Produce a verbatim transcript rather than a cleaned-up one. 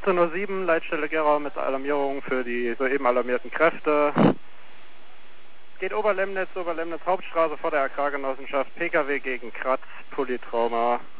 achtzehn Uhr sieben, Leitstelle Gerau mit Alarmierung für die soeben alarmierten Kräfte. Geht Oberlemnitz, Oberlemnitz Hauptstraße vor der Agrargenossenschaft, P K W gegen Kratz, Polytrauma.